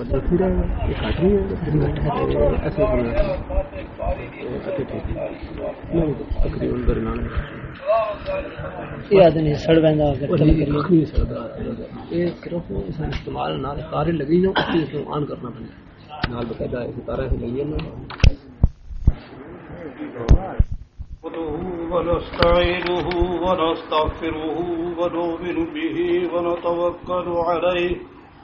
دیکھ رہے ہیں یہ کاٹ رہی ہے ایسے تقریباً درمیان آدمی سڑ بہندا یہ صرف استعمال نہ تارے لگی جو آن کرنا پڑتا نال باقاعدہ ستارہ سے لگی نا ونستعينه ونستغفره ونؤمن به ونتوكل عليه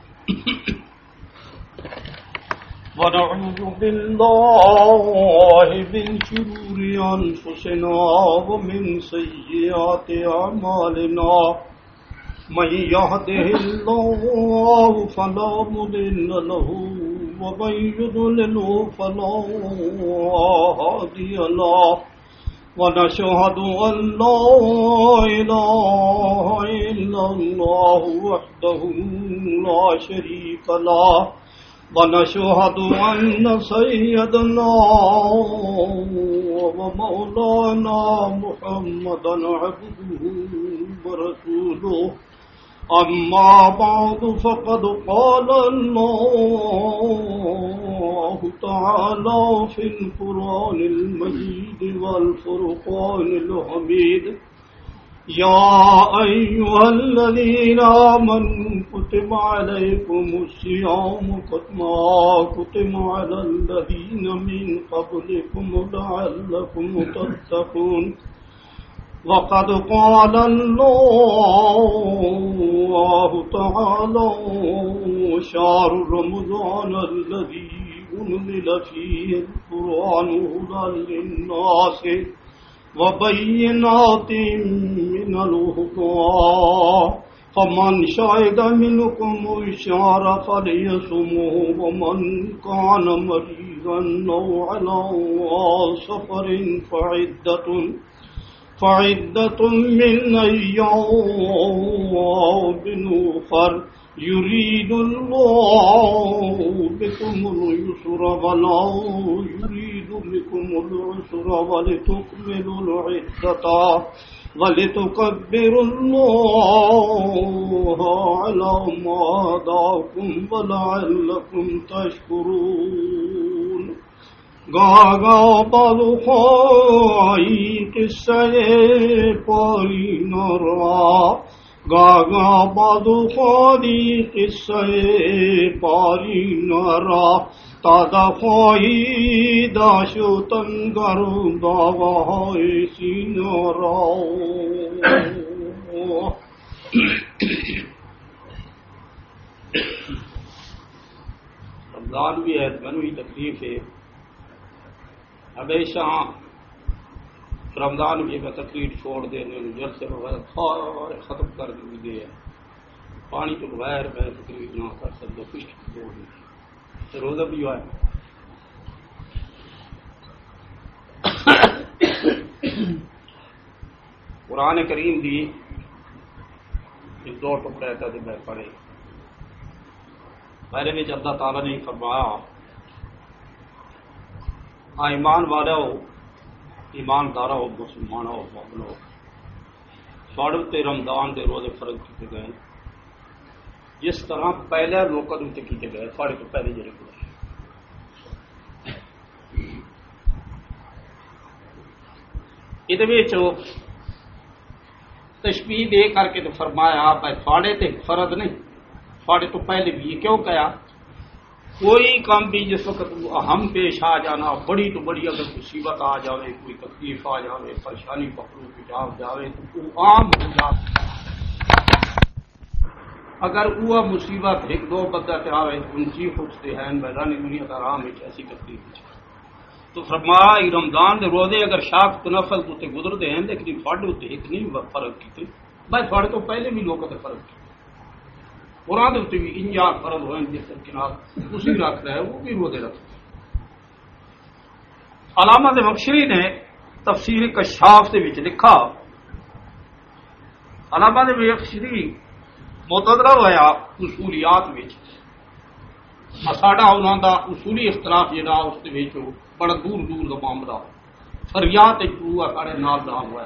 ونعوذ بالله من شرور أنفسنا ومن سيئات أعمالنا من يهده الله فلا مضل له ومن يضلل فلا هادي له ونشهد أن لا إله إلا الله وحده لا شريك له ونشهد أن سيدنا ومولانا محمدا عبده ورسوله أما بعد فقد قال الله تعالى في القرآن المجيد والفرقان الحميد يا أيها الذين آمنوا كتب عليكم الصيام كما كتب على الذين من قبلكم لعلكم تتقون وقد قال الله تعالى شهر رمضان الذي أنزل فيه القرآن هدى للناس وبينات من الهدى فمن شهد منكم الشهر فليصمه ومن كان مريضا أو على سفر فعدة من أيام أخر يريد الله بكم اليسر ولا يريد بكم العسر ولتكملوا العدة ولتكبروا الله على ما هداكم ولعلكم تشكرون گاگا بالو خواہی قصہ پاری نرا گاگا بالو خواہی قصہ پاری نرا تادا خواہی داشو تنگر داوائی سینرا رمضان بھی ہے بنوی تکلیف ہے ہمیشہ رمضان بھی میں تقریر چھوڑ دینے جلسے وغیرہ سارے ختم کر دے پانی تو بغیر میں تقریر نہ کر سکتا کچھ چھوڑ دیں روزہ بھی ہے قرآن کریم دی دو ٹکڑے تھے میں پڑھے میرے میں اللہ تعالیٰ نے فرمایا ایمان والا ہو ایماندار ہو مسلمان ہو مومن ہو سوڑب تے رمضان دے روزے فرض کیتے گئے جس طرح پہلے لوگوں تے کیتے گئے ساڑے تو پہلے جڑے گئے یہ تشبیہ دے کر کے تو فرمایا بھائی ساڑے تے فرض نہیں ساڑے تو پہلے بھی کیوں کہا کوئی کام بھی جس وقت اہم پیش آ جانا بڑی تو بڑی اگر مصیبت آ جاوے کوئی تکلیف آ جاوے پریشانی پکڑو پچاؤ جاوے تو وہ عام ہو جاتا اگر وہ مصیبت ایک دو بندہ تے آوے ان چیف اٹھتے ہیں میدانی دنیا کا رام ہے ایسی تکلیف تو فرمایا رمضان دے روزے اگر شاخ نفل تو گزرتے ہیں لیکن فاڑے اتنے ایک نہیں فرق کیتے بھائی فاڑے تو پہلے بھی لوگوں نے فرق کیا قرآن بھی انجا فرض ہوئے جس کنار اسی رکھتا ہے وہ بھی روزے رکھتا ہے علامہ بخشری نے تفسیر کشاف کے لکھا علامہ بخشری متدرا ہوا اصولیات ساڈا انہوں کا اصولی اختلاف جہاں اس بڑا دور دور کا معاملہ فریات پورا سارے نال نال ہوا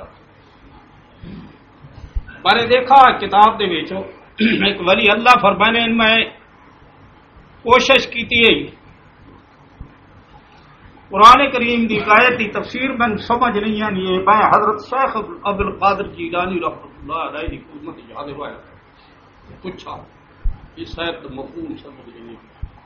میں نے دیکھا کتاب دے ایک ولی اللہ فرمانے میں کوشش کی ہے قرآن کریم دی آیت دی تفسیر میں سمجھ نہیں آنی ہے. میں حضرت شیخ عبد القادر جیلانی رحمۃ اللہ علیہ کی خدمت یاد ہوا پوچھا اس آیت مفہوم سمجھ نہیں.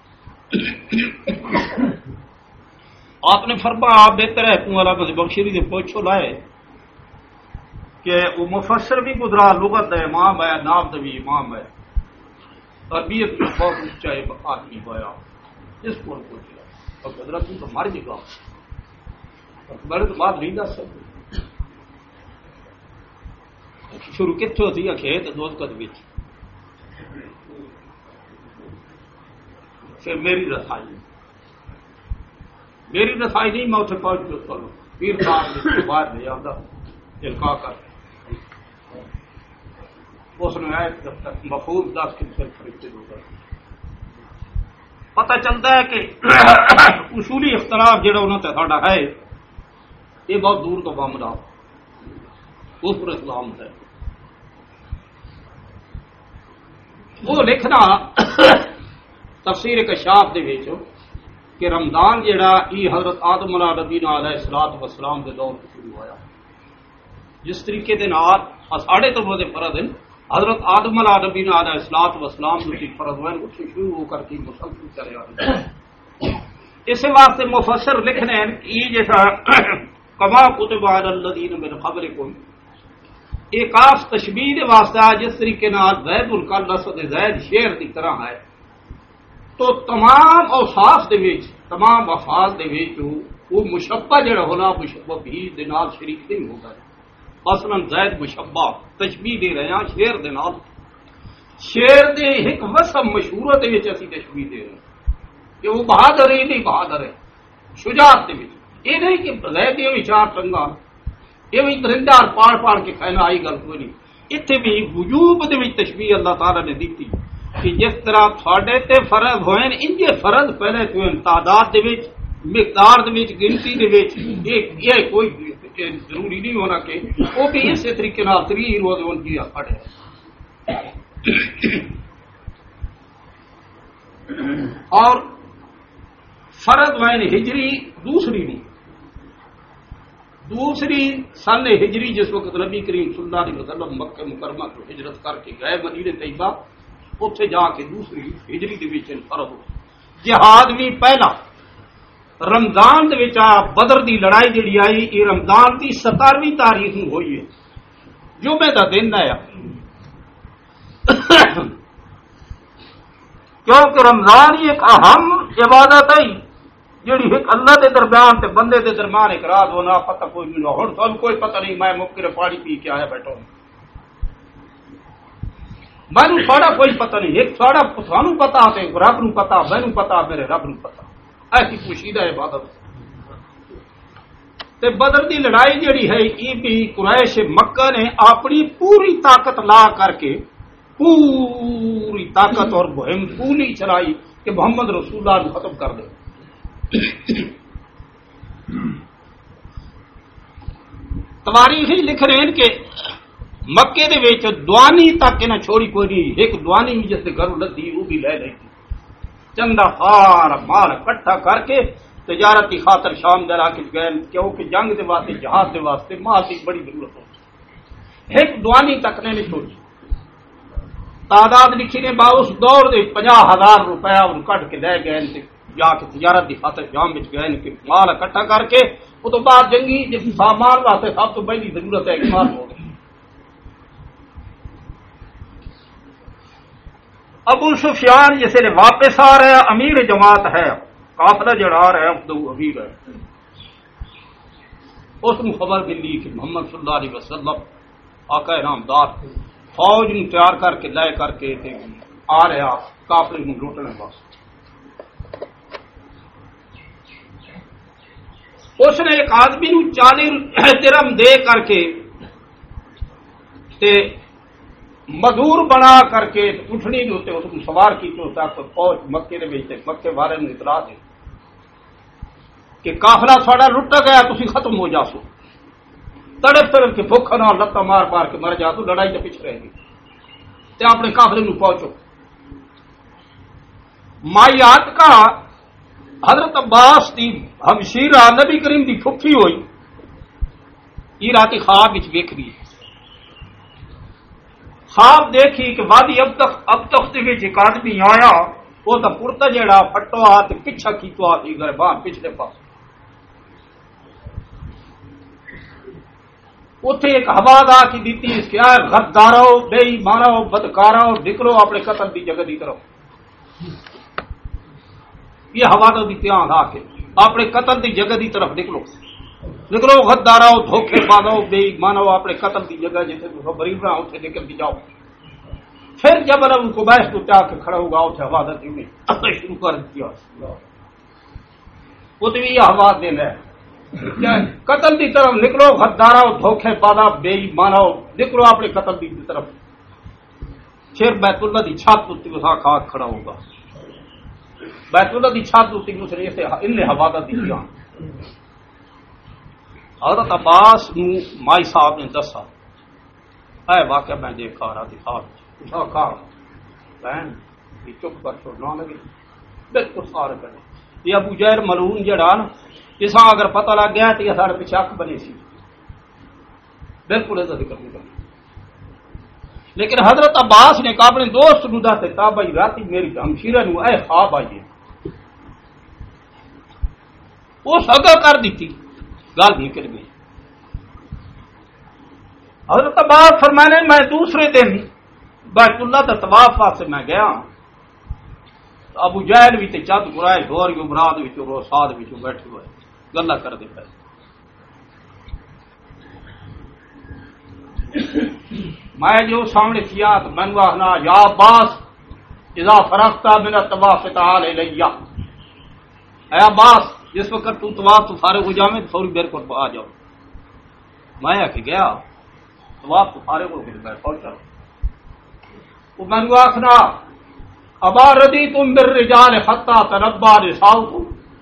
آپ نے فرمایا آپ بہتر ہے تم والا بخشری سے پوچھو لائے کہ وہ مفسر بھی گزرا لغت ہے امام ہے نام بھی امام ہے تربیت میں بہت اونچا آدمی ہوا اس کو پوچھا اور گزرا تم تو مر جائے گا بڑے تو بات نہیں دس سکتے. شروع کتوں تھی کھیت دوزخت وچ پھر میری رسائی نہیں میں اتنے پہنچ کے کروں پیر صاحب نے باہر لے آتا القاع کر اس نے جب تک مفہوم دس کے پھر فرشتے دو کر پتہ چلتا ہے کہ اصولی اختلاف جڑا انہوں نے ساڈا ہے یہ بہت دور تو معاملہ اس پر اسلام ہے. وہ لکھنا تفسیر کشاف دے وچ کہ رمضان جڑا یہ حضرت آدم نبی علیہ الصلوۃ والسلام کے دور شروع ہوا جس طریقے دے نال ساڑھے تو روزے فرض ہیں حضرت آدم نبی علیہ الصلوۃ والسلام جو فرض ہوئے اس سے شروع ہو کر کے مسلسل چلے آ رہے ہیں. اس واسطے مفسر لکھنے ہیں کہ یہ جیسا کما کتب علی الذین من قبلکم ایک خاص تشبیہ دے واسطہ جس طریقے نال زید القلص زید شیر دی طرح ہے تو تمام اوصاف دے وچ تمام افعال دے وچ وہ مشبہ جڑا ہونا مشبہ بھی دے نال شریک نہیں ہوگا. مثلا زید مشبہ تشبیہ دے رہے ہیں شیر دے نال شیر دے ایک وصف مشہور دے وچ اسی تشبیہ دے رہے ہیں کہ وہ بہادر ہی نہیں بہادر ہے شجاعت دے وچ یہ نہیں کہ زید یہ چار ٹنگا یہ بھی درندہ پاڑ پاڑ کے کھانا آئی گل کوئی نہیں. اتنے بھی وجوب دے وچ تشبیہ اللہ تعالی نے دیتی کہ جس طرح تھوڑے تے فرض ہوئے انجے فرض پہلے تو تعداد دے وچ مقدار دے وچ گنتی دے وچ یہ کوئی ضروری نہیں ہونا کہ وہ بھی اسی طریقے نال 3 روز ان کی پڑھے. اور فرض ہوئے ہجری دوسری سن ہجری جس وقت نبی کریم صلی اللہ علیہ وسلم مکہ مکرمہ کو ہجرت کر کے گئے مدینہ طیبہ اتنے جا کے دوسری ہجری دے وچ فرض ہو. جہاد بھی پہلا رمضان دے وچ بدر دی لڑائی جڑی آئی یہ رمضان دی 17ویں تاریخ نو ہوئی ہے جمعے دا دن ہے کیونکہ رمضان ہی ایک اہم عبادت ہے جڑی ایک اللہ دے درمیان تے بندے دے درمیان ایک راز ہونا پتہ کوئی نہیں ہن سب کوئی پتہ نہیں میں مکر پانی پی کے آیا بیٹھا ہوں مینوں تھوڑا کوئی پتہ نہیں ایک تھوڑا سانوں پتہ تے رب نوں پتہ مینوں پتہ میرے رب نوں پتہ ایسی پوشیدہ عبادت. تے بدر دی لڑائی جڑی ہے یہ بھی قریش مکہ نے اپنی پوری طاقت لا کر کے پوری طاقت اور مہم پوری چلائی کہ محمد رسول اللہ کو ختم کر دے. تواریخ لکھ رہے ہیں کہ مکے دے وچ دوانی تک نہ چھوڑی کوئی نہیں ایک دوانی جس کے گھر لدی وہ بھی لے لئی چندہ خار مال اکٹھا کر کے تجارتی خاطر شام دے علاقے گئے کیونکہ جنگ دے واسطے جہاد دے واسطے مال کی بڑی ضرورت ہوتی ایک دوانی تک نے نہیں چھوڑی. تعداد لکھی نے اس دور دے 50,000 روپیہ ان کٹ کے لے گئے جا کے تجارت کی خاطر جام بچ گئے کہ مال اکٹھا کر کے وہ تو بعد جنگی جس سامان واسطے سب تو پہلی ضرورت ہے کہ مال ہو گئی. ابو سفیان جسے نے واپس آ رہا ہے امیر جماعت ہے قافلہ جڑا رہا ہے ابو امیر ہے اس کو خبر ملی کہ محمد صلی اللہ علیہ وسلم آقا نامدار فوج نو تیار کر کے لے کر کے آ رہا قافلے نو لوٹنے واسطے. اس نے ایک آدمی نو 40 درہم دے کر کے تے مزدور بنا کر کے اٹھنی ہوتے اس کو سوار کی تو تک فوج مکے دے وچ مکے والے نے اطلاع دی کہ قافلہ تھوڑا لٹ گیا تسی ختم ہو جاسو تڑپ تڑپ کے بھوک نال لتاں مار مار کے مر جا تو لڑائی دے پیچھے رہ گئی تے اپنے قافلے نو پہنچو. مائیات کا حضرت عباس کی ہمشیرہ نبی کریم کی پھپھی ہوئی، یہ رات خواب ویکھ رہی ہے، خواب دیکھی کہ وادی اب تک ایک آدمی آیا، وہ تو پورتا جڑا پھٹو آ پیچھا کیتو آ گئے باہر پچھلے پاس، اتنے ایک آواز آ کی دیتی اس کے غدارو بے ایمانو بدکارو نکلو اپنے قتل کی جگہ کی طرف، یہ ہوا تو دھیان آ کے اپنے قتل کی جگہ کی طرف نکلو نکلو غدارو دھوکے بازو بے ایمانو اپنے قتل کی جگہ جیسے غریب رہا اتنے نکل کے جاؤ، پھر جب ان کو بیس تو کے کھڑا ہوگا اتنے ہوا شروع کر دیا، وہ تو یہ ہوا دینا ہے قتل کی طرف نکلو غدارو دھوکے بازا بے ایمانو نکلو اپنے قتل کی طرف، پھر بیت اللہ کی چھت اتنی وسا کھا کھڑا ہوگا، بیت اللہ کی چھت اتنی ان نے ہوا کا دیا۔ حضرت عباس مائی صاحب نے دسا اے واقعہ میں دیکھا رہا دکھا بہن چپ کر چھوڑنا لگے بالکل سارے کرے یہ ابو جہل ملعون جڑا نا اس اگر پتہ لگ گیا تو یہ سارے پیچھے اک بنی سی بالکل ایسا ذکر نہیں کرنا، لیکن حضرت عباس نے کہا اپنے دوست نو دس دیتا بھائی رات میری ہمشیرہ نو اے خواب آئیے اس اگا کر دیتی گل نکل گئی۔ حضرت عباس فرمانے میں دوسرے دن بیت اللہ کا طواف واسطے میں گیا، ابو جہل بھی تے چند گرائے گور مراد روساد بیٹھے ہوئے گلا کرتے پے، میں جو سامنے کیا تو میں نے آخنا یا عباس اذا فرغتا من الطواف تعال الیہ، اے عباس جس وقت تو طواف تو فارغ ہو جاویں تو فوری میرے کو آ جاؤ، میں آ کے گیا طواف تو فارغ ہو کے پہنچا، وہ میں نے آخنا ابا رضیتم بالرجال حتی تنبا نساؤکم،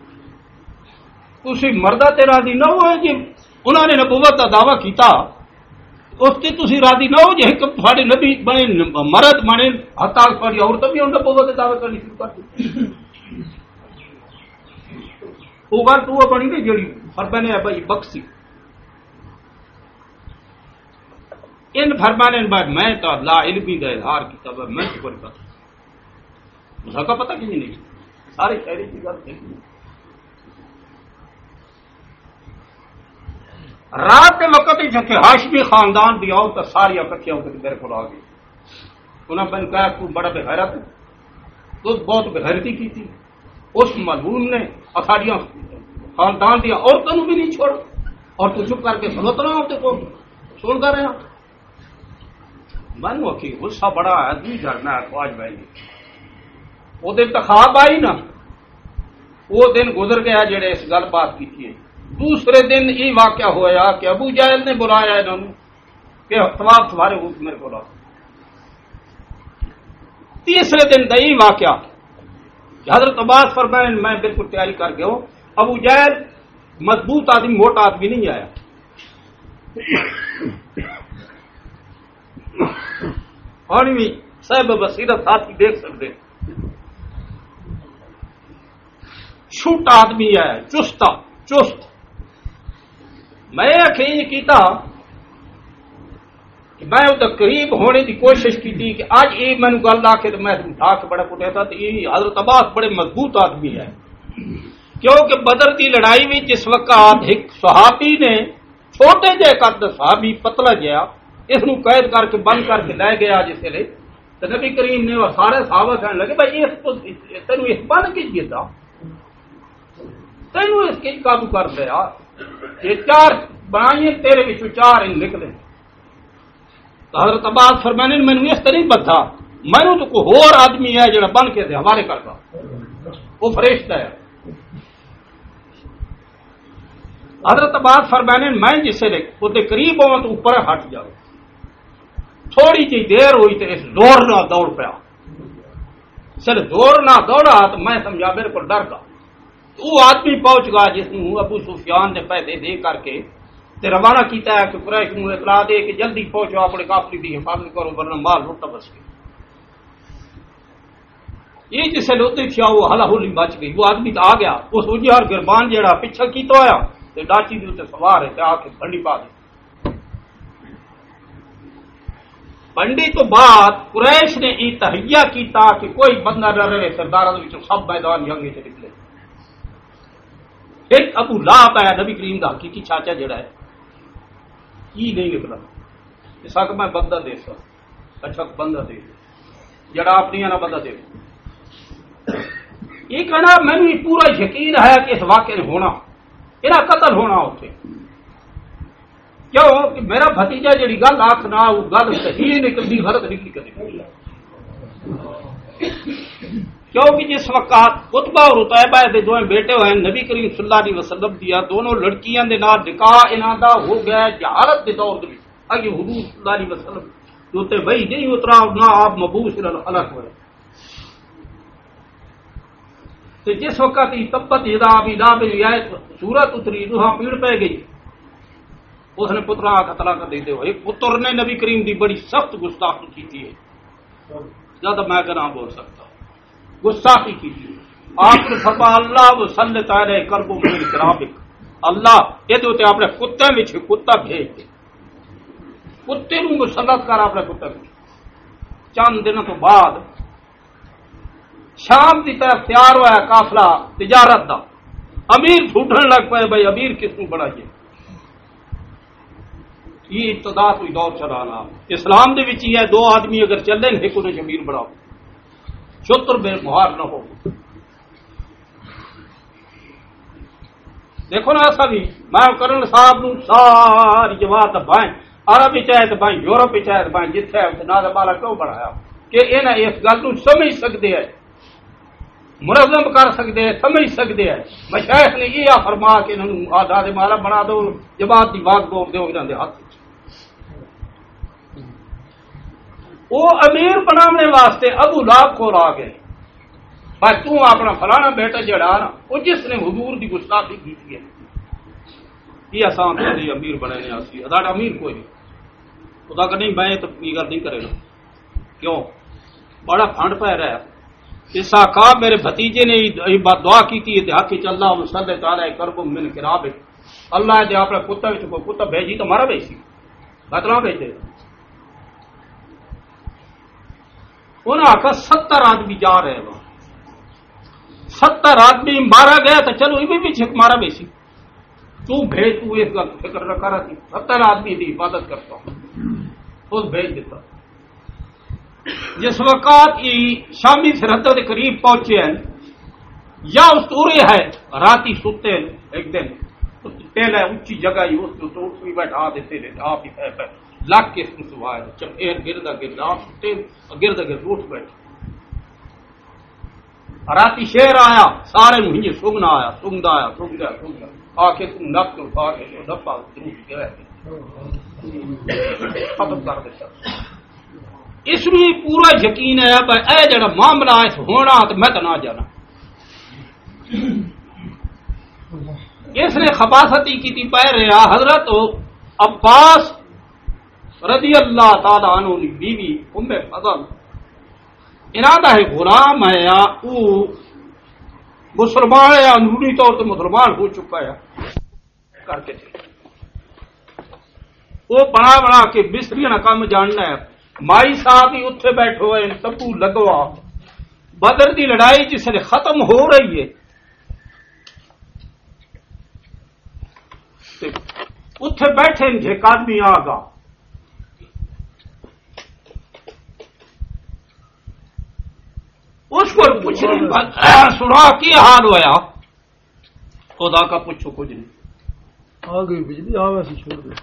تسی مردہ تے راضی نہ ہوئے جی انہوں نے نبوت کا دعویٰ کیتا اس سے تسی راضی نہ ہو جی سارے نبی بنے مرد بنے حتی ساری عورت بھی ان نبوت کا دعویٰ کرنی شروع کر دی، وہ گل تو بنی نہیں جیڑی فرمانے ہے بھائی بخشی ان فرمانے بعد میں تو لا علمی کا اظہار کیا میں تو کوئی پتہ اس کا پتہ کسی نہیں سارے شہری کی گل دیکھی رات کے وقت ہی کہ ہاشمی خاندان بھی آؤ تو ساری اکٹھیا ہو کے میرے کو آ گئی، انہوں نے کہا تو بڑا بغیرت تو بہت بغیرتی کی تھی، اس ملعون نے اکھاڑیاں خاندان دیا عورتوں بھی نہیں چھوڑ اور تو چپ کر کے سنوت رہا ہوں کو سنتا رہا، میں نے آخی غصہ بڑا آدمی جھڑنا ہے خواج بھائی وہ دن تخاب آئی نا وہ دن گزر گیا جڑے اس گل بات کی تھی، دوسرے دن یہ واقعہ ہوا کہ ابو جہل نے بلایا انہوں نے کہ طواف تمہارے حکم میرے کو، تیسرے دن دئی واقعہ حضرت عباس فرمائے میں بالکل تیاری کر گیا ہوں، ابو جہل مضبوط آدمی موٹا آدمی نہیں آیا، اور بھی صاحب بصیرت ساتھی دیکھ سکتے چھوٹا آدمی ہے چست میں کیتا کہ میں ادھر قریب ہونے کی کوشش کی تھی کہ آج یہ مینو گل آ کے میں اٹھا کے بڑا کٹیا تھا تو یہ حضرت عباس بڑے مضبوط آدمی ہے، کیونکہ بدر کی لڑائی میں جس وقت ایک صحابی نے چھوٹے جے قد صحابی پتلا جہا اس نو قید کر کے بند کر کے لے گیا جس لے تو نبی کریم نے وہ سارے صحابہ کہنے لگے بھائی تینوں اس بند کی دیتا تینوں اس کے قابو کر دیا، یہ چار بنائیے تیرے بچوں چار ان نکلے، تو حضرت عباس فرمانے میں نے اس طرح نہیں بدھا میں تو کوئی اور آدمی ہے جڑا بن کے حوالے کرتا وہ فرشتہ ہے، حضرت عباس فرمانے میں جسے وہ قریب ہوا تو اوپر ہٹ جاؤ، تھوڑی جی دیر ہوئی تو اس زور نہ دوڑ پیا، صرف زور نہ دوڑا تو میں سمجھا میرے کو ڈر گا، وہ آدمی پہنچ گا جس نے ابو سفیان نے پیسے دے کر کے تے روانہ کیتا ہے کہ قریش کو اطلاع دے کہ جلدی پہنچو اپنے قافلے کی حفاظت کرو ورنہ مال لوٹا بس گیا، یہ جسے لوتی تھی وہ ہلا ہولی بچ گئی، وہ آدمی تو آ گیا، اس اجہر گربان جیڑا پیچھا کی تو آیا تے ڈاچی دے سوار ہے تے آ کے بنڈی پا دی۔ بنڈی تو بعد قریش نے یہ تہیا کیتا کہ کوئی بندہ نہ رہے، سرداراں دے وچوں سب میدان جنگی تے نکلے۔ ایک ابو لہب ہے نبی کریم دا حقیقی چاچا جڑا ہے، یہ نہیں نکلا، اس حق میں بندہ دے سا اچھا بندہ دے جڑا اپنی نہ بندہ دے۔ یہ کہنا مینوں پورا یقین ہے کہ اس واقعے نے ہونا، یہ قتل ہونا اتنے، کیوں کہ میرا بھتیجا جڑی گل آخنا وہ گل صحیح نکلتی غلط نکلی کدی، کیونکہ جس وقت قطبہ اور عتیبہ دے دو بیٹے ہوئے نبی کریم صلی اللہ علیہ وسلم دیا دونوں لڑکیاں دے نال نکاح انہاں دا ہو گیا جہالت دے دور دے اگے حضور صلی اللہ علیہ وسلم جو تے وہی نہیں اترا نہ آپ مبعوث الخلق ہوئے۔ تو جس وقت تبت یدا ابی لہب سورت اتری دوہاں پیڑ پہ گئی، اس نے پترا قتل کر دیتے ہوئے پتر نے نبی کریم دی بڑی سخت گستاخی کی تھی، زیادہ میں کیا نہ بول سکتا، گستاخی کی تھی۔ آپ نے فرمایا اللہ وسلط علیہ کرب من کرابک، اللہ یہ تو اپنے کتے میں کتا بھیج دے، کتے نو مسلط کر اپنے کتے میں۔ چند دنوں تو بعد شام کی طرف تیار ہوا قافلہ تجارت دا، امیر ڈھونڈن لگ پے بھائی امیر کس کو بنائیے۔ یہ ابتدا کوئی دور چلانا اسلام دے وچ ہے، دو آدمی اگر چلے ایک انہیں امیر بناؤ، شتر بے مہار نہ ہو۔ دیکھو نا ایسا بھی میں کرن صاحب نو ساری جماعت بائیں عرب چاہے تو بائیں یورپ چاہے تو بائیں جتھے نہ بالا کیوں بڑھایا کہ انہیں اس گل کو سمجھ سکتے ہیں، منظم کر سکتے ہیں، سمجھ سکتے ہیں۔ مشائخ نے یہ فرما کہ انہوں آدھا مالا بنا دو، جماعت کی باغ دو دو انہوں نے ہاتھ۔ وہ امیر بنانے واسطے ابو لہب کو آ گئے، بھائی تو اپنا فلانا بیٹا جڑا نا وہ جس نے حضور کی گستاخی کی ہے یہ آسان تھی امیر بنے نے آسی ادھر امیر کوئی نہیں، خدا کہ نہیں میں تو یہ گل نہیں کرے گا، کیوں بڑا فنڈ پہ رہا اس آقا میرے بھتیجے نے یہ بات دعا کی تھی حق چ اللہ مسلط علیہ کرب من کرابک، اللہ دے اپنے کتا کوئی کتا بھیجی تو مارا بھیجی بتلا بھیجے۔ انہوں آخر 70 آدمی جا رہے وہاں، 70 آدمی مارا گیا تو چلو یہ بھی پیچھے مارا بیسی تو بھیج، تو اس کا فکر رکھا رہا تھی 70 آدمی کی حفاظت کرتا ہوں، اس بھیج دیتا۔ جس وقت یہ شامی سرحد کے قریب پہنچے ہیں یا استورے ہے راتی سوتے ہیں، ایک دن پہلے اونچی جگہ ہی اس بھی بیٹھا دیتے رہتے آپ ہی لگ کے اس کو سوائے جب گرد گرد آپ سوتے گرد گرد اٹھ بیٹھے۔ راتی شیر آیا سارے مہینے سنگنا آیا سنگتا آیا سنگ گیا آ کے تم نپ کے اٹھا کے ڈپا ختم کر دیتا۔ اس میں پورا یقین ہے بھائی اے جڑا معاملہ ہے ہونا تو میں تو نہ جانا۔ اس نے خباثتی کی تھی پہ رہا حضرت عباس رضی اللہ تعالی عنہ کی بیوی ام فضل ارادہ ہے غلام ہے یا وہ مسلمان ہے یا اندرونی طور سے مسلمان ہو چکا ہے کر کے وہ بنا کے بستری نہ کام جاننا ہے۔ مائی صاحب ہی اتنے بیٹھے ہوئے تبو لگوا بدر دی لڑائی جس نے ختم ہو رہی ہے اتنے بیٹھے ایک آدمی آ گا اس کو پوچھنے سنا کی حال ہوا خدا کا پوچھو کچھ نہیں آ گئی بجلی آ ویسے چھوڑ دے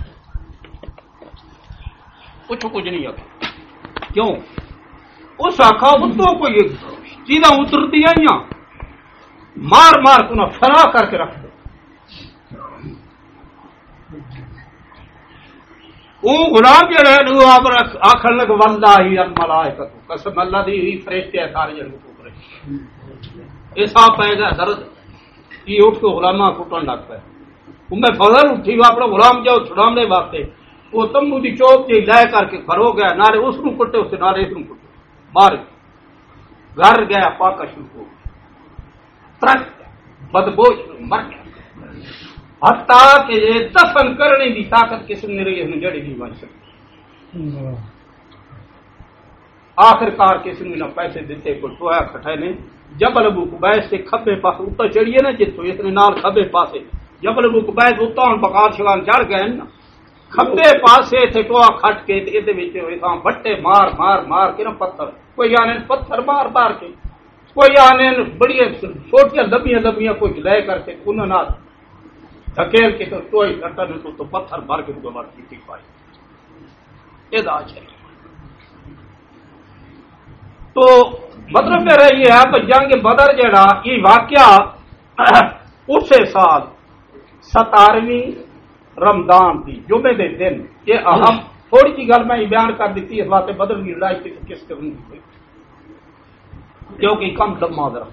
پوچھو کچھ نہیں آگے کیوں اس آخا اتوں کوئی چیزاں اترتی آئی مار مار کو نہ فرا کر کے رکھ دو۔ وہ غلام جڑے آخر لگ واللہ ہی الملائکۃ قسم اللہ دی فرشتے ہیں سارے جڑے اوپر ایسا پے گا درد یہ اٹھ کے غلامہ کٹن لگ پے میں فضل اٹھی وہ اپنا غلام جاؤ چھڑانے واسطے وہ تمبو دی چوک جی لے کر کے کھڑو گیا نالے اس نو کٹے اس نالے اس نو کٹے مار گھر گیا پاکا شروع ہو گیا، ترک بدبوش مر گیا، حتیٰ کہ یہ دفن کرنے کی طاقت کسی نے رہی ہے جڑی نہیں بن سکتی۔ آخر کار کسی نے نہ پیسے دیتے کو ٹویا کھٹائے نے جبل ابو قبیس سے کھبے پاس اتر چڑھیے نا جتوں اس نے نال کھبے پاسے جبل ابو قبیس اتاں بکار شگان چڑھ گئے نا کھبے پاسے تھے ٹویا کھٹ کے تے وچ ویساں بٹے مار مار مار کے نا پتھر، کوئی آنے پتھر مار مار کے، کوئی آنے بڑی چھوٹیاں لمبیاں لمبیاں کوئی لے کر کے انہاں نال دھکیل کے تو ٹوئی گھٹا نے تو پتھر مار کے تو مار کی پائی ادا چل۔ تو مطلب میرا یہ ہے کہ جنگ بدر جڑا یہ واقعہ اسی سال 17ویں رمضان تھی جمعے دے دن، یہ اہم تھوڑی سی گل میں بیان کر دیتی اس واسطے بدر کی لڑائی کس قسم کی ہوئی کیونکہ کم لمحہ ذرا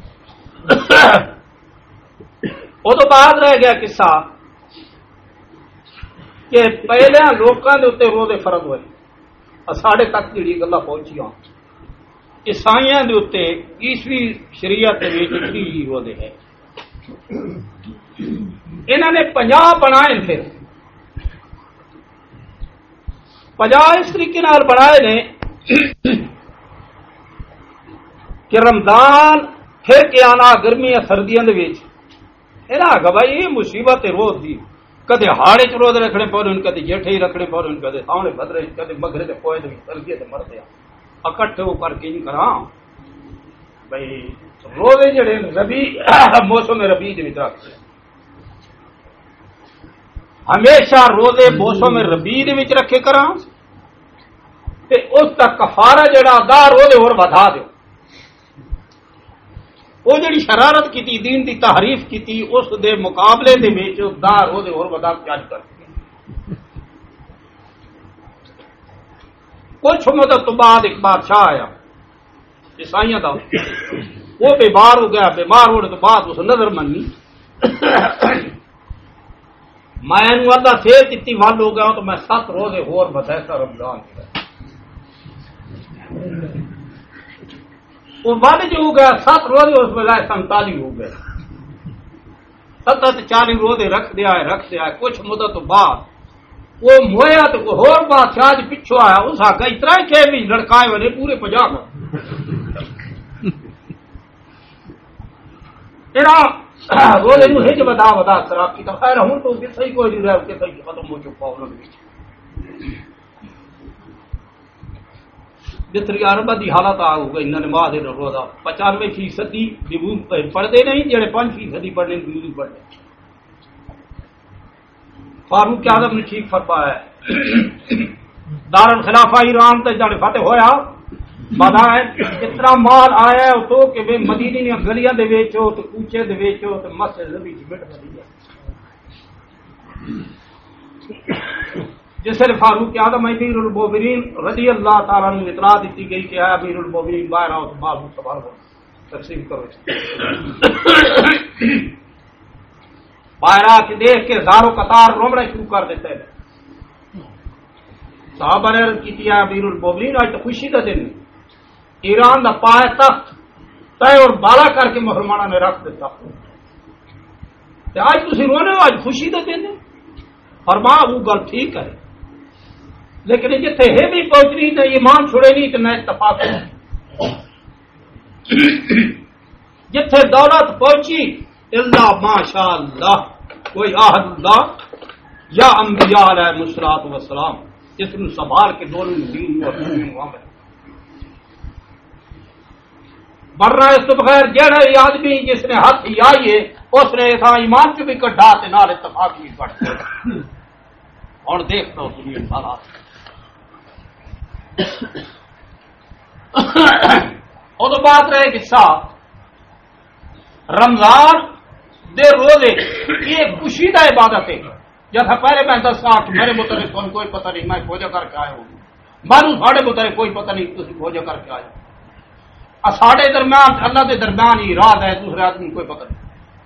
وہ تو بعد رہ گیا قصہ کہ پہلے لوگوں کے اتنے روزے فرض ہوئے ساڑھے تک جڑی گلا پہنچیاں عیسائیاں دے اتنے عیسوی شریعت ہی روزے ہے، انہوں نے 50 بنائے، پھر 50 اس طریقے نال بنائے نے کہ رمضان پھر کے آنا گرمیاں سردیاں دے وچ انہاں آگا بھائی یہ مصیبت روز دی، کدے ہاڑے چ روز رکھنے پڑے، کدے جیٹھے ہی رکھنے پڑے، کدے سامنے بدرے، کدے مغرب کے پوئے سردیاں تے مرتے اکٹھے ہو کر کے نہیں کراں بھائی روزے جڑے ربی موسم ربی دے وچ رکھتے ہمیشہ روزے موسم ربی دے وچ رکھے کراں تے اس دا کفارہ جڑا دا روزے اور بڑھا دیو، وہ جڑی شرارت کیتی دین دی تحریف کیتی اس دے مقابلے دے وچ دا روزے اور بڑھا چارج کر کچھ مدت تو بعد ایک بادشاہ آیا عیسائیاں دا، وہ بیمار ہو گیا، بیمار ہونے تو بعد اس نظر منی میں اللہ صحت اتنی ول ہو گیا تو میں 7 روزے ہور بدھا رمضان کے وہ ول جو ہو گیا 7 روزے اس میں 47 ہو گئے، 40 روزے رکھ دیا ہے کچھ مدت تو بعد وہ مویا تو ہور بادشاہ پچھو آیا اس آگا اتنا ہی کہ بھی لڑکائے والے پورے 50 روزے نو ہج بدا بدا خراب کی خیر ہوں تو صحیح کوئی نہیں رہا کہ صحیح ختم ہو چکا انہوں نے جتری عربہ دی حالت آ گئی انہوں نے نماز روزہ 95% پڑھتے نہیں جڑے 5% پڑھنے نہیں پڑھتے۔ فاروق اعظم نے ٹھیک فرمایا ہے دارالخلافہ ایران تے جڑے فتح ہویا بدا اتنا مال آیا ہے تو کہ مدینے دی گلیاں دے وچو تے کوچے دے وچو تے مسجد نبی دی مٹ بنی ہے، جس نے فاروق اعظم امیر المومنین رضی اللہ تعالیٰ عنہ اطلاع دیتی گئی کہ اے امیر المومنین باہر آؤ مال مصطفیٰ کو تقسیم کرو، باہر آ کے دیکھ کے زاروں قطار رومڑے شروع کر دیتے ہیں، صحابہ نے عرض کی ہے امیر المومنین آج تو خوشی کا دن ایران دا پائے تخت طے اور بالا کر کے مسلمانوں نے رکھ دیتا، آج تسی رونے ہو، آج خوشی کا دن ہے، فرما وہ گل ٹھیک ہے لیکن جتنے ہے بھی پہنچنی تو ایمان چھڑے نہیں تو نہ اتفاق جتنے دولت پہنچی اللہ ماشاء اللہ کوئی آہد اللہ یا انبیاء علیہ الصلوۃ والسلام جس نے سنبھال کے دونوں دین اور ورنہ اس تو بغیر جڑا آدمی جس نے ہاتھ آئیے اس نے ایسا ایمان چ بھی کٹھا نال اتفاق بھی بڑھ اور دیکھتا ہوں دنیا حالات اور بات رہے قصہ رمضان دے روزے یہ خوشی کا عبادت ہے، جیسا پہلے میں 10 سال میرے متعلق کوئی پتہ نہیں میں کھوجا کر کے آیا ہوں، معلوم ساڑھے متعلق کوئی پتہ نہیں تھی کھوجا کر کے آئے ساڑھے درمیان اللہ کے درمیان ہی رات ہے دوسرے آدمی کوئی پتہ نہیں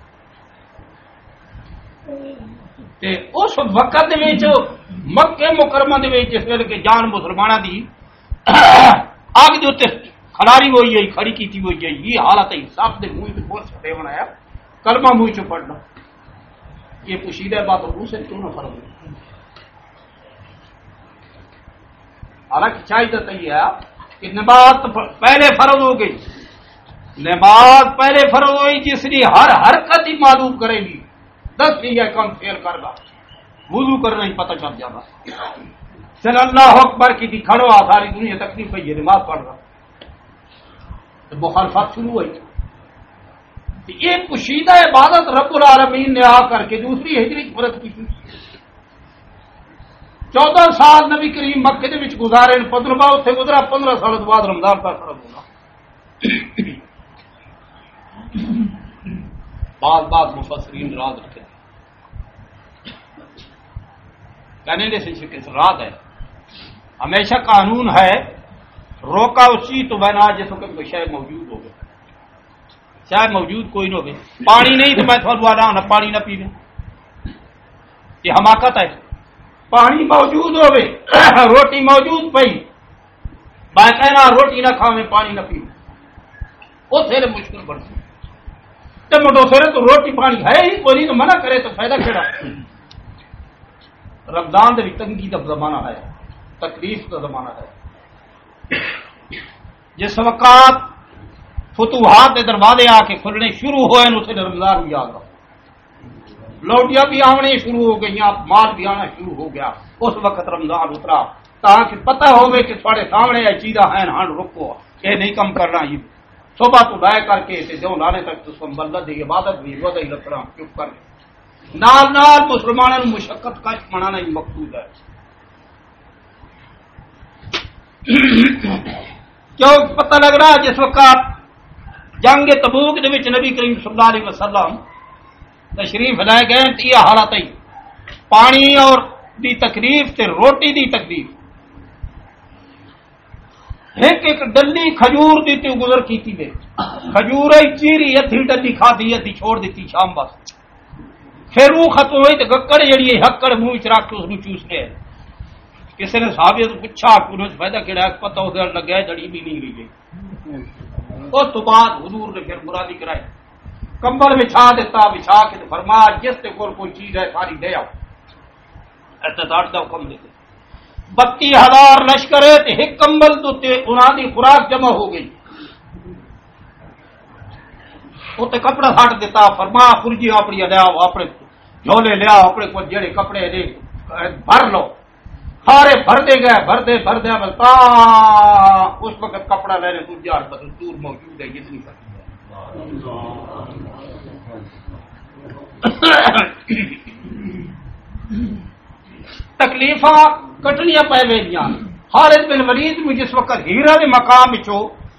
تے اس وقت مکے مکرمہ دے وچ جس ویلے کہ جان مسلماناں دی آگ دے اوتے کھڑاری ہوئی ہے کھڑی کی تھی ہوئی ہے یہ حالت ہے سب دے منہ سے بہت سٹے بنایا کلمہ منہ چ پڑھنا یہ پوشیدہ بات اور سے کیوں نہ فرق ہو حالانکہ چاہیے تو یہ ہے کہ نماز پہلے فرض ہو گئی نماز پہلے فرض ہوئی جس نے ہر حرکت ہی معلوم کرے گی 10 یہ کام فیل کر گا وضو کرنا ہی پتہ چل جائے گا چل اللہ اکبر کی تھی کھڑو ساری دنیا تکلیف ہے یہ نماز پڑھ رہا تو مخالفت شروع ہوئی یہ پوشیدہ عبادت رب العالمین نے آ کر کے دوسری ہجری فرض کی تھی 14 سال نبی کریم مکے دے وچ گزارے 15 اتنے گزرا 15 سال بعد رمضان کا فرض ہونا بعض مفسرین راز رکھے کہنے سے رات ہے ہمیشہ قانون ہے روکا اسی تو بنا جس وقت کوئی شاید موجود ہو گئے شاید موجود کوئی نہ ہو گئے پانی نہیں تو میں تھوڑا رہا ہوں پانی نہ پینے یہ حماقت ہے پانی موجود ہو گئے روٹی موجود پئی میں کہنا روٹی نہ کھاوے پانی نہ پیو وہ تھے مشکل بڑھتی تو مٹو سرے تو روٹی پانی ہے ہی کوئی نہیں تو منع کرے تو فائدہ کھڑا رمضان بھی تنگی کا زمانہ ہے تکلیف کا زمانہ ہے جس وقت فتوحات کے دروازے آ کے کھلنے شروع ہوئے اسے رمضان بھی آ گیا لوٹیاں بھی آنے شروع ہو گئی مال بھی آنا شروع ہو گیا اس وقت رمضان اترا تاکہ پتہ ہوگی کہ تھوڑے سامنے یہ چیزاں ہیں ہاں رکو یہ نہیں کم کرنا یہ صبح تو ڈائے کر کے جو لانے تک تو سنبھلنا دی عبادت بھی وضع ہی رکھنا چپ کر نال نال مسلمانوں مشقت کش منانا ہی مقصود ہے کیوں پتہ لگ رہا جس وقت جنگ تبوک دے وچ نبی کریم صلی اللہ علیہ وسلم تشریف لے گئے یہ حالت ہی پانی اور دی تکلیف تے روٹی دی تکلیف ایک ایک ڈلی کھجور دی تے گزر کیتی دے کھجور چیری ادھی ڈلی کھادی ادھی چھوڑ دیتی شام بس پھر وہ ختم ہوئی تو گکڑ جڑی ہکڑ منہ چ رکھ کے اس چوس لے کسی نے صحابی تو پوچھا فائدہ کہڑا پتہ ہو گیا لگا جڑی بھی نہیں رہی گئی اس تو بعد حضور نے پھر مرادی کرائی کمبل بچھا دیتا بچھا کے فرمایا جس کے کوئی چیز ہے ساری دے آؤ احتجاج کا حکم دیتے 32,000 لشکر ہے تو ایک کمبل تو انہوں کی خوراک جمع ہو گئی اتنے کپڑا ہٹ دیتا فرما فرجی اپنی لیاؤ اپنے جھولے لیاؤ اپنے کو جڑے کپڑے دے بھر لو سارے بھرتے گئے بھرتے بلتا اس وقت کپڑا لینے تو جار بدل دور موجود ہے جتنی کرتی ہے تکلیفاں کٹنیاں پی گئی خالد بن ولید میں جس وقت ہیرا کے مقام چو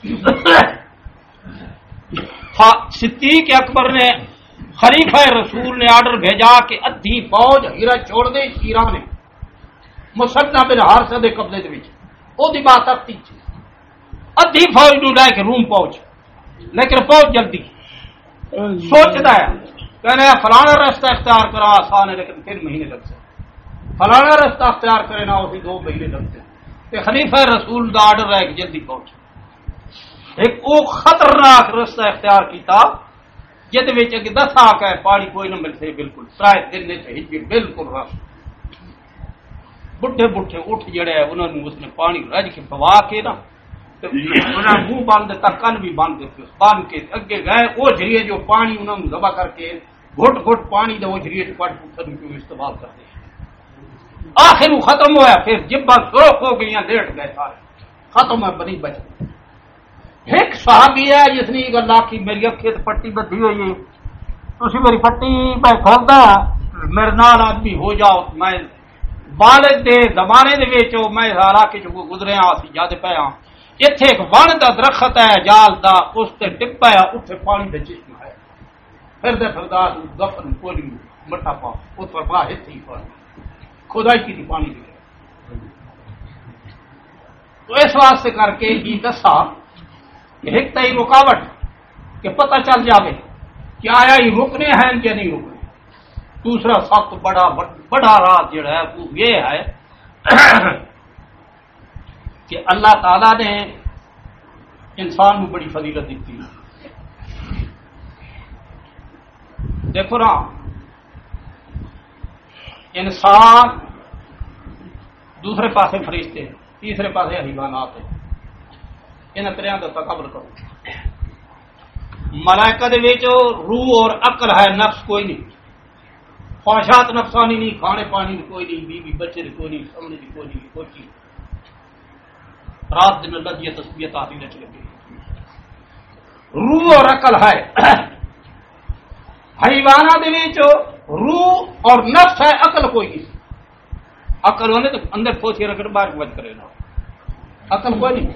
صدیق اکبر نے خلیفہ رسول نے آرڈر بھیجا کہ ادھی فوج ہیرا چھوڑ دے ہیرا نے مسنہ بن حارثہ دے قبضے دے وچ او دی بات اتی ادھی فوج نو لے کے روم پہنچ لیکن پہنچ جلدی سوچدا ہے کہنا فلانا رستہ اختیار کرا آسان ہے لیکن 3 مہینے لگ سکتے فلانا رستہ اختیار کرے نہ اسی 2 مہینے لگتے کہ خلیفہ رسول دا آرڈر ہے کہ جلدی پہنچ ایک او خطرناک رستہ اختیار کیتا جد وچ اگے 10 آ کے پانی کوئی نہ ملتے بالکل 3 دن نے ہجر بالکل رس بڈھے بڈھے اٹھ جڑے انہوں نے اس نے پانی رج کے پوا کے نا منہ بند کن بھی بند باندھ کے اگے گئے وہ جریے جو پانی انہوں نے دبا کر کے گھٹ گھٹ پانی دے وہ جریے پٹ پتھر کو استعمال کرتے ہیں آخر وہ ختم ہوا پھر جبا سرخ ہو گئی لیٹ گئے سارے ختم ہے بنی بچ ایک صحابی ہے جس نے گل آخی میری اکھے پٹی بدھی ہوئی ہے تھی میری پٹی میں کھولتا میرے نال آدمی ہو جاؤ میں والد دے زمانے دے وچ میں علاقے چ گزرے ہاں اسی جد پے ہاں ایتھے ایک ون دا درخت ہے جال دا اس تے ٹپا ہے اوتھے پانی دا چشمہ ہے پھر دے فردار دفن کولی مٹھا پا اس پر پا ایتھے ہی پانی خدائی کی پانی دے تو اس واسطے کر کے ہی دسا کہ ایک تئی رکاوٹ کہ پتہ چل جاوے کہ آیا یہ رکنے ہیں کہ نہیں رکنے دوسرا سب بڑا راز جڑا ہے وہ یہ ہے کہ اللہ تعالیٰ نے انسان کو بڑی فضیلت دیتی ہے. دیکھو نا انسان دوسرے پاسے فرشتے ہیں، تیسرے پاسے حیوانات ہیں. ان تریاں کا تقابل کرو. ملائکہ دے وچ روح اور عقل ہے، نفس کوئی نہیں. خواہشات نفسانی نہیں، کھانے پانی کی کوئی نہیں، بیوی بچے کی کوئی نہیں، سمجھ کی کوئی نہیں، کوئی چیز. رات دن اللہ کی تسبیح تعظیم چ لگے. روح اور عقل ہے. حیوانات دے وچ روح اور نفس ہے، عقل کوئی نہیں. عقل ہونے تو اندر پوچھ کے رکھ باہر بچ کرے نا، عقل کوئی نہیں.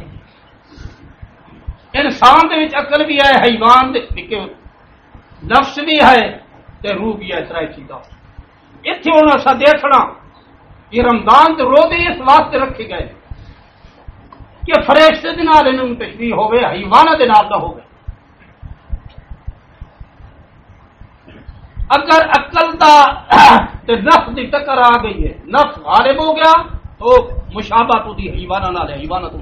انسان دے وچ عقل بھی ہے، حیوان دے نفس بھی ہے تے روح بھی ہے. اس طرح چیزاں اتنے ہوں اصا دیکھنا یہ رمضان کے روزے اس واسطے رکھے گئے کہ فرشتے دے نال انہوں تشبیہ ہوے، حیوانات دے نال نہ ہوے. اگر عقل دا تے نفس دی ٹکر آ گئی ہے، نفس غالب ہو گیا تو مشابہت دی حیوانات نال، حیوانات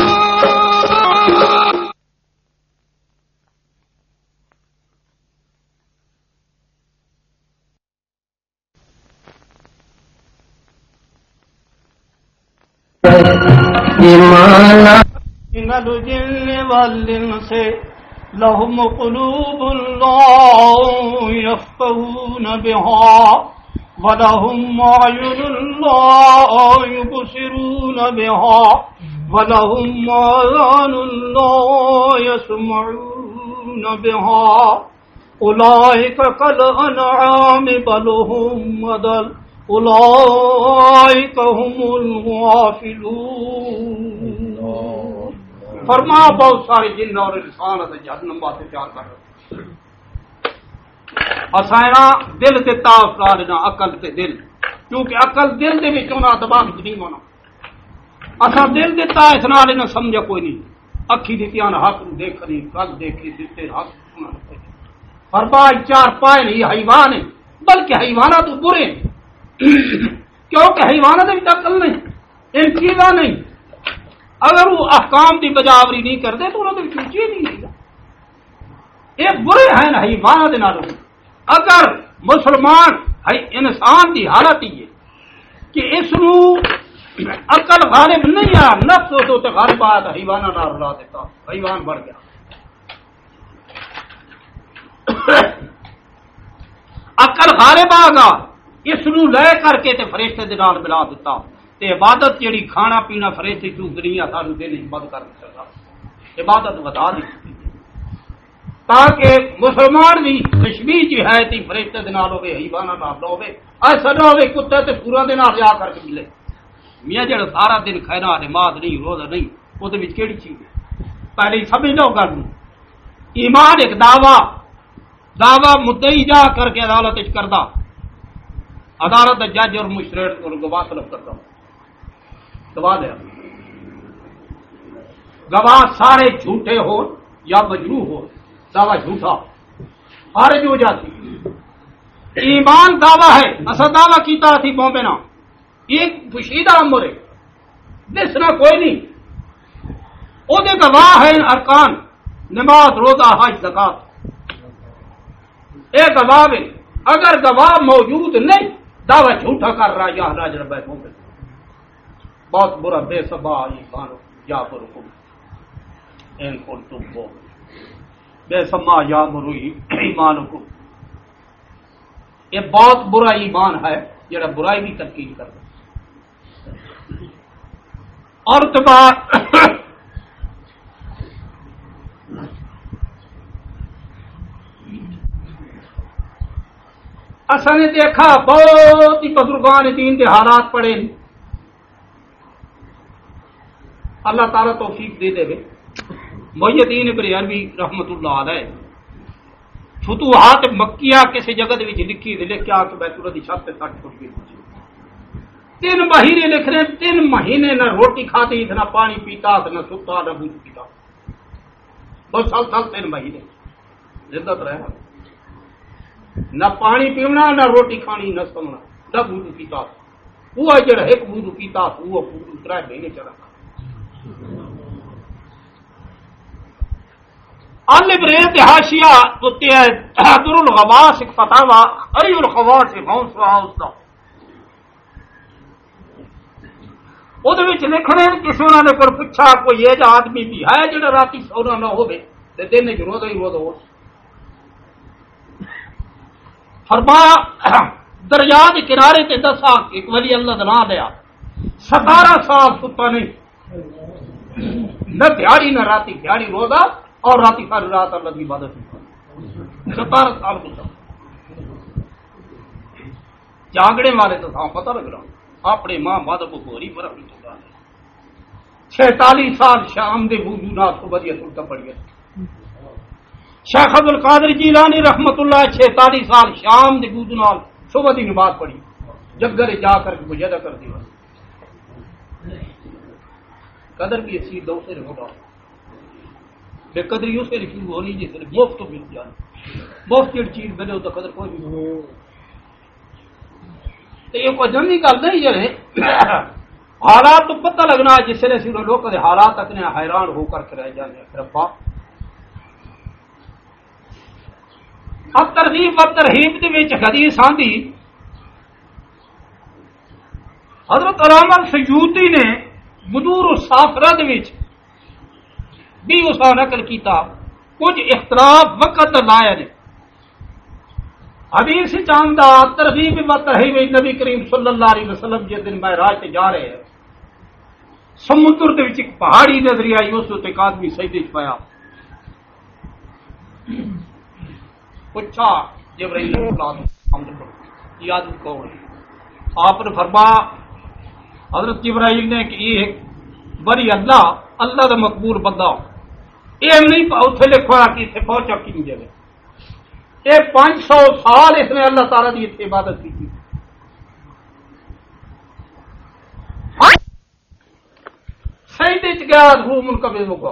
من الجن والانس لهم قلوب لا يفقهون بها ولهم اعين لا يبصرون بها ولهم آذان لا يسمعون بها اولئك كالانعام بل هم اضل اولئک هم الغافلون. فرما بہت سارے جن اور انسان جہنم واسطے تیار کر رہے. اسائنا دل دیتا افراد نہ عقل تے دل، کیونکہ عقل دل دے وچ ہونا، دماغ وچ نہیں ہونا. اسا دل دیتا اس نال نہ سمجھا کوئی نہیں. اکھی دیتی ان حق نو دیکھنی، کل دیکھی دیتے حق سننا. فرما چار پائے نہیں حیوان ہیں، بلکہ حیوانات تو برے ہیں. کیونکہ حیوانات بھی عقل نہیں، ان چیزاں نہیں. اگر وہ احکام کی بجاوری نہیں کرتے تو انہوں نے چوچی نہیں لگا. یہ برے ہیں حیوانات نالوں. اگر مسلمان انسان کی حالت ہی ہے کہ اس نو عقل غالب نہیں آ، نفس ہو تو غالب آیا تو حیوانات نال رلا دیتا، حیوان بڑھ گیا. عقل غالب آ گا، اس نو لے کر کے تے فرشتے دے نال ملا دیتا. تے عبادت جڑی کھانا پینا فرشتے چوں دنیا سانو دل بند کر دیتا، عبادت ودا دی تاکہ مسلمان دی تشبیہ جی ہے تی فرشتے دے نال ہوے، حیوانات نال نہ ہوے. ایسا نہ ہوے کتے تے پورا دے نال جا کر کے ملے. میاں جڑا سارا دن کھانا نماز نہیں روزہ نہیں، او دے وچ کیڑی چیز ہے؟ پہلے سمجھ لو گل. ایمان ایک دعویٰ مدعی جا کر کے عدالت وچ کردا، عدالت جج اور مجسٹریٹ اور گواہ طلب کرتا ہوں. گواہ دیا، گواہ سارے جھوٹے ہو یا مجروح ہو، دعویٰ جھوٹا خارج ہو جاتی. ایمان دعویٰ ہے، اصل دعویٰ کیتا تھی بومبے نا، ایک پوشیدہ امر ہے، دسنا کوئی نہیں. او دے گواہ ہے ارکان نماز روزہ حج زکات، ایک گواہ ہے. اگر گواہ موجود نہیں، دعویٰ جھوٹا کر رہا یا راج رب ہے. بہت برا بے سبا ایمان یا برکم ان کنتم مؤمنین. بے سما یا مروئی ایمانکم، یہ بہت برا ایمان ہے جڑا برائی بھی تنقید کرتا. اور تبار اصل نے دیکھا بہت ہی بزرگان دین کے حالات پڑے. اللہ تعالیٰ توفیق دے دے. محی الدین ابن عربی رحمت اللہ علیہ فتوحات مکیہ کسی جگہ دے وچ لکھی تے لکھیا کہ بیت اللہ دی چھت تے سٹ ٹوٹ گئی. 3 مہینے لکھ رہے، 3 مہینے نہ روٹی کھاتی، نہ پانی پیتا، نہ ستا، نہ بوجھ پیتا. 2 سال 3 مہینے زندہ رہا، نہ پانی پینا، نہ روٹی کھانی، نہ سونا، نہ بوجھ پیتا. وہ جڑا ایک بوجھ پیتا وہ 3 مہینے چلا. البریت حاشیہ اتنے در الغواص ایک فتاوا اری الغواص حوصلہ وہ لکھنے کسی انہوں نے پھر پوچھا کوئی یہ آدمی بھی ہے جہاں رات سونا نہ ہو دن چ روزہ ہی روزہ ہو فرمایا دریا کے کنارے تے دسا ایک ولی اللہ کا نام لیا 17 سال ستا نہیں نہ دیہڑی نہ راتی دیہڑی روزہ اور راتی ساری رات اللہ کی عبادت 17 سال ستا جاگنے والے تو تھا پتہ لگ رہا اپنے ماں مادب کو غریب پر اپنی تو 46 سال شام دے وضو نال صبح دی سنت پڑھ گئے شیخ عبد القادر جیلانی رحمت اللہ 46 سال شام دے وضو نال صبح دی نماز پڑھی جگرے جا کر کے مجاہدہ کر دی قدر بھی اسی دو سے ہوگا بے قدری اسے لکھی ہونی جس نے مفت مل جانا مفت کی چیز ملے تو قدر کوئی نہیں تو یہ کوئی جنگی گل نہیں جڑے حالات تو پتہ لگنا جس نے سی لوگ حالات تک نے حیران ہو کر کے رہ جانے ربا اب ترغیب و ترہیب دے وچ حدیث آندی حضرت علامہ سیوطی نے بدور السافرہ دے وچ بھی اس نقل کیتا کچھ اختلاف وقت لایا نے حدیث چاندہ ترغیب و ترہیب نبی کریم صلی اللہ علیہ وسلم جس دن معراج تے جا رہے ہیں سمندر دے وچ ایک پہاڑی نظر آئی اس تے ایک آدمی سجدے وچ پایا پوچھا جبرائیل علیہ السلام یہ آدمی کون ہے آپ نے فرمایا حضرت جبرائیل نے کہ یہ بری اللہ دا مقبول بندہ یہ نہیں اتنے لکھوا کہ اتنے پہنچا کی جگہ یہ 500 سال اس نے اللہ تعالیٰ کی اتنے عبادت کی سجدے چ گیا روح منقبض ہوگا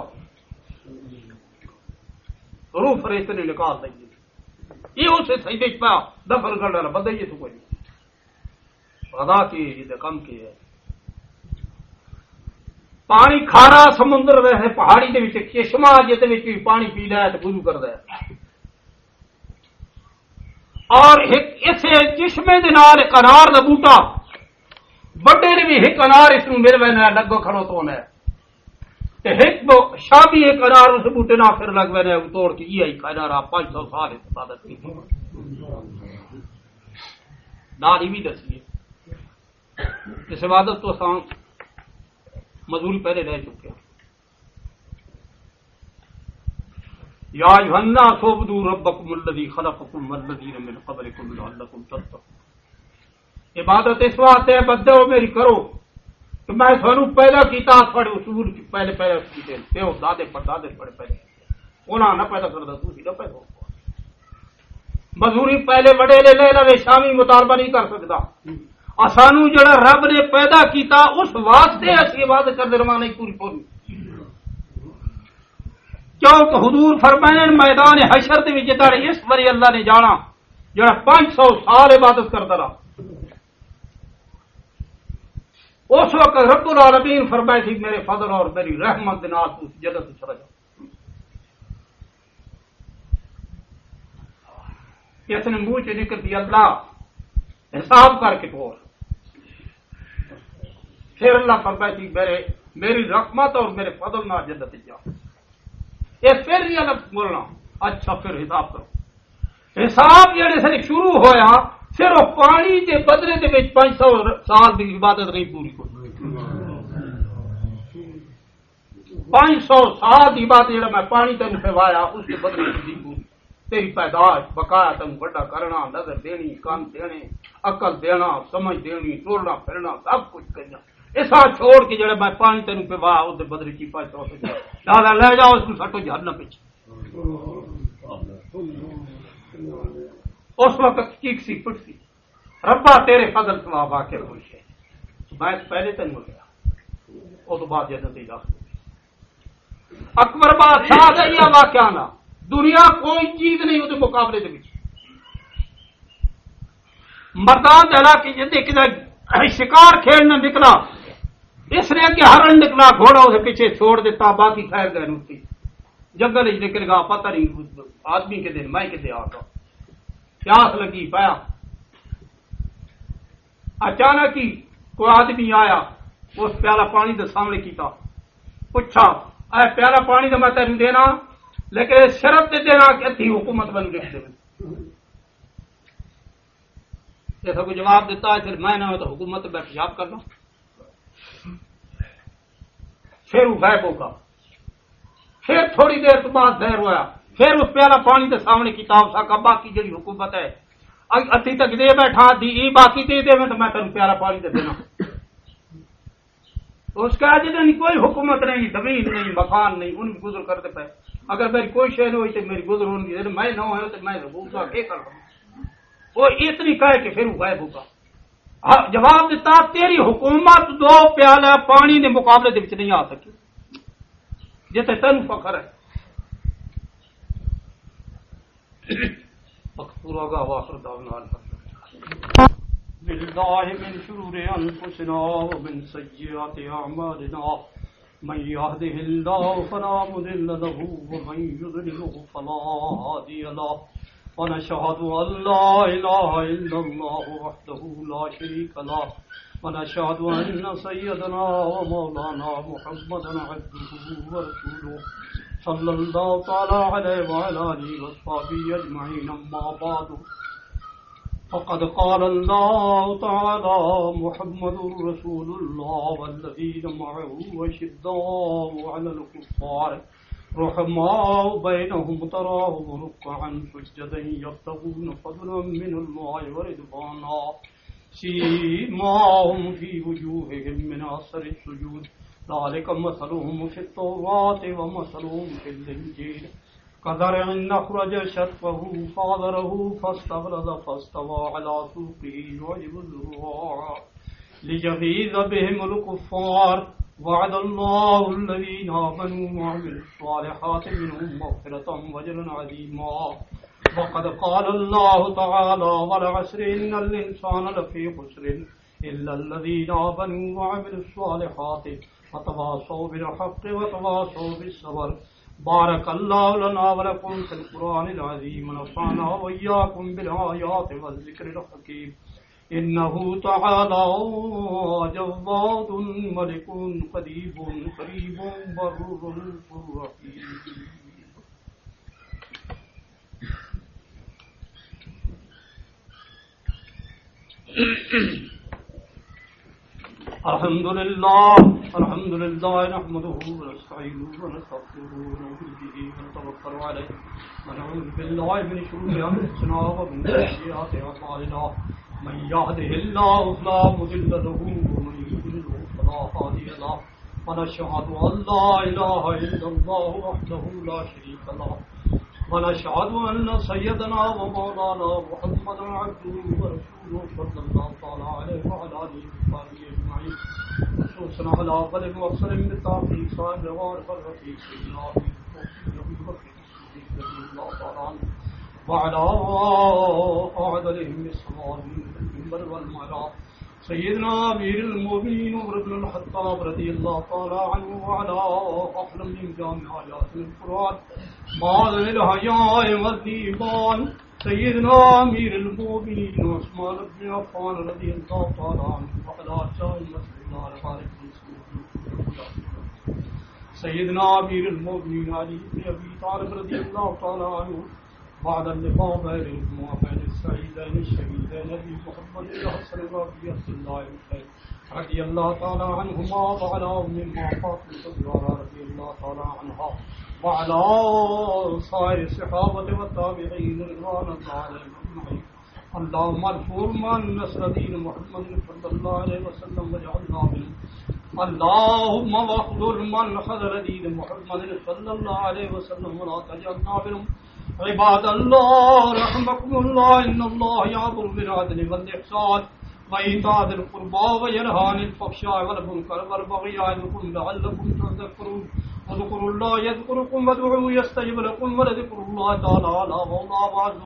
روح فرشتے نے نکال دیں یہ اسے سجدے چ پایا دفن کر ڈالا بندہ یہ تو کوئی ادا کی یہ کم کی ہے پانی کھارا سمندر ویسے پہاڑی دے وچ چشمہ جس پانی پی لیا تو وضو کردا ہے اور اس چشمے دے نال ایک انار دا بوٹا بڑے نے بھی ایک انار اس نوں مل وینا لگو کھڑو تو ہے تے ایک شامی ایک انار اس بوٹے نال پھر لگ وینا توڑ کے یہ ایک انار 500 سال عبادت کی نال ہی بھی دسیے اس عبادت تو آسان مزوری پہلے رہ چکے یا ایھا الناس اعبدوا ربکم الذی خلقکم والذین من قبلکم لعلکم تتقون عبادت اس واسطے ہے بندو میری کرو کہ میں تھانوں پیدا کیتا تھوڑے اصول پہلے کیتے پیو دادے پردادے پہلے انہاں نہ پیدا کردا تسی نہ پیدا مزوری پہلے وڈے لے لے شامی مطالبہ نہیں کر سکدا اسانو جڑا رب نے پیدا کیتا اس واسطے اسی عبادت کرنے رواں نہیں پوری کیونکہ حضور فرمائیں میدان حشر دے وچ تاڑے اس بری اللہ نے جانا جڑا 500 سال عبادت کرتا رہا اس وقت رب العالمین فرمائے تھی میرے فضل اور میری رحمت دے نال تو جنت چلا جا اس نے منہ سے نکل دیا اللہ حساب کر کے بول پھر اللہ فرمائے تھی میری رحمت اور میرے فضل نال جنت جا یہ پھر نہیں الگ بولنا اچھا پھر حساب کرو حساب جڑے سے شروع ہویا صرف پانی کے بدلے دے وچ 500 سال کی عبادت نہیں پوری ہوئی 500 سال کی عبادت جڑا میں پانی تین پوایا اس کے بدلے نہیں پوری تیری پیدائش بقایا تین بڑا کرنا نظر دینی کان دینے عقل دینا سمجھ دینی ٹورنا پھرنا سب کچھ کرنا ایسا چھوڑ کے جڑا میں پانی تین پوایا اس کے بدلے کی 500 دادا لے جاؤ اس کو سٹو جہنم پیچھے اس وقت چیخ سی پٹ سی ربا تیرے فضل سوا واقع ہوئی ہے میں پہلے تین ہو گیا اس بعد جنت داخل اکبر بادشاہ کا یہ واقعہ نہ دنیا کوئی چیز نہیں اس مقابلے کے مردان علاقے کے شکار کھیلنا نکلا اس نے کہ ہرن نکلا گھوڑا اسے پیچھے چھوڑ دیتا باقی خیر گئے نوتی جنگل نکل گا پتہ نہیں آدمی کے دن میں کدے آ گا پیاس لگی پایا اچانک ہی کوئی آدمی آیا اس پیالہ پانی دے سامنے کیتا پوچھا اے پیالہ پانی تو میں تین دینا لیکن شرط دے دینا کہ اتھی حکومت بن گئی دے جیسا کو جواب دیتا ہے پھر میں نہ ہو تو حکومت میں پیشاب کرنا پھر وہ غائب ہوگا پھر تھوڑی دیر تو بعد ظاہر ہوا پھر اس پیالہ پانی کے سامنے کتاب سا کا باقی جڑی حکومت ہے اتھی تک دے بیٹھا دی باقی دے دے میں تو میں تین پیالہ پانی دے دینا اس کا جدہ نہیں کوئی حکومت نہیں زمین نہیں مکان نہیں ان گزر کرتے پہ اگر میری کوئی شے نہیں ہوئی تو میری گزر ہونی میں نہ ہو تو میں بھوکا کیا کر رہا ہوں وہ اتنی کہے کہ پھر وہ غائب ہوگا جواب دیتا تیری حکومت دو پیالہ پانی کے مقابلے دے نہیں آ سکی جیسے تین فخر ہے ہوگا واخر دعوانا بالله من شرور أنفسنا ومن سيئات أعمالنا من يهده الله فلا مضل له ومن يضلله فلا هادي له ونشهد أن لا إله إلا الله وحده لا شريك له ونشهد أن سيدنا ومولانا محمدا عبده ورسوله صلى الله تعالى عليه وعلى آله وصحبه أجمعين أما بعد فقد قال الله تعالى محمد رسول الله والذين معه أشداء على الكفار رحماء بينهم تراهم ركعا سجدا يبتغون فضلا من الله ورضوانا سيماهم في وجوههم من أثر السجود ذلك مثلهم في التوراة ومثلهم في الإنجيل كزرع أخرج شطأه فآزره فاستغلظ فاستوى على سوقه يعجب الزراع ليغيظ بهم الكفار وعد الله الذين آمنوا وعملوا الصالحات منهم مغفرة وأجرا عظيما وقد قال الله تعالى والعصر إن الإنسان لفي خسر إلا الذين آمنوا وعملوا الصالحات وتواصوا بالحق وتواصوا بالصبر بارك الله لنا ولكم في القرآن العظيم ونفعنا وإياكم بالآيات والذكر الحكيم إنه تعالى جواد ملك قدير قريب بر رحيم. الحمد لله نحمده ونستعينه ونستغفره ونؤمن به ونتوكل عليه ونعوذ بالله من شرور أنفسنا ومن سيئات أعمالنا من يهده الله فلا مضل له ومن يضلل فلا هادي له ونشهد أن لا إله إلا الله وحده لا شريك له ونشهد أن سيدنا ومولانا محمدا عبده ورسوله صلى الله تعالى عليه وعلى آله وصحبه أجمعين خصوصا على أفضل وأحسن بالتعقيب صاحب الوارث الرفيق سيدنا أبي بكر الصديق رضي الله تعالى عنه وعلى أعدلهم بالصواب المنبر والمعراج سيدنا أمير المؤمنين عمر بن الخطاب رضي الله تعالى عنه وعلى أحلم من جامع آيات القرآن معاذ الحياء والإيمان سيدنا أمير المؤمنين عثمان بن عفان رضي الله تعالى عنه وعلى سائر سيدنا أمير المؤمنين علي بن أبي طالب رضي الله تعالى عنه بعد اللقاء بينهم وبين السعيدين الشهيدين نبي محمد الحسن رضي الله تعالى عنهما وعلى أمهما فاطمة الزهراء رضي الله تعالى عنها وعلى صائر الصحابة والتابعين رضوان الله عليهم أجمعين. اللهم اغفر من نصر دين محمد صلى الله عليه وسلم واجعلنا منهم. اللهم واخذل من خذل دين محمد صلى الله عليه وسلم ولا تجعلنا منهم. عباد الله رحمكم الله إن الله يأمر بالعدل والإحسان وإيتاء ذي القربى وينهى عن الفحشاء والمنكر والبغي يعظكم لعلكم تذكرون. اذكروا الله يذكركم وادعوه يستجب لكم ولذكر الله تعالى أعلى والله أعلم.